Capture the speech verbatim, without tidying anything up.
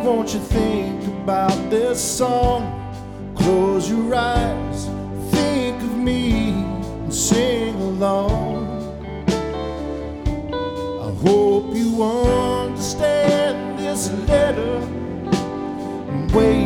won't you think about this song? Close your eyes, think of me, and sing along. I hope you understand this letter and wait